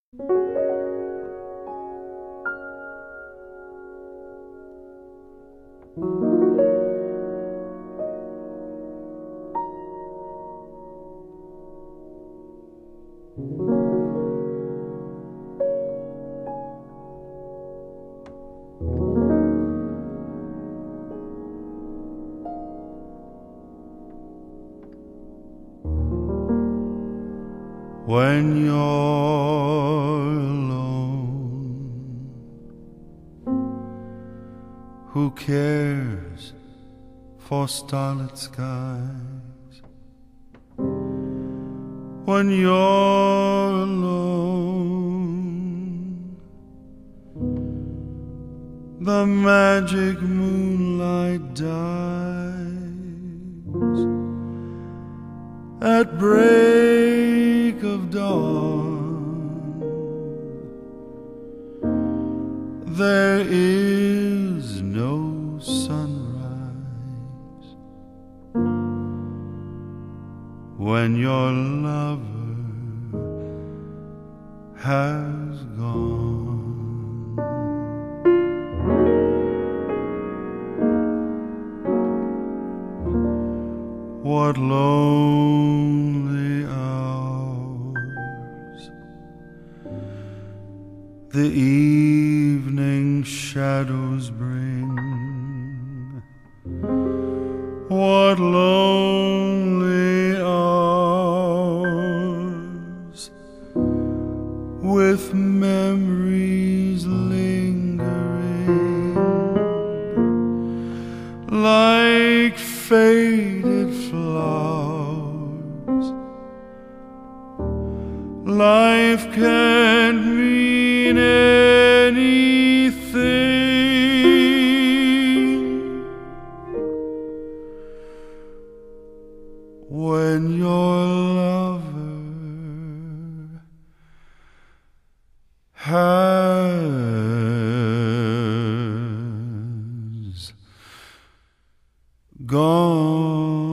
When you're alone, who cares for starlit skies? When you're alone, the magic moonlight dies at break of dawn. There is no sunrise when your lover has gone. What lonely hours the evening shadows bring. What lonely hours with memories lingering like faded flowers. Life can't mean anything when your lover has gone.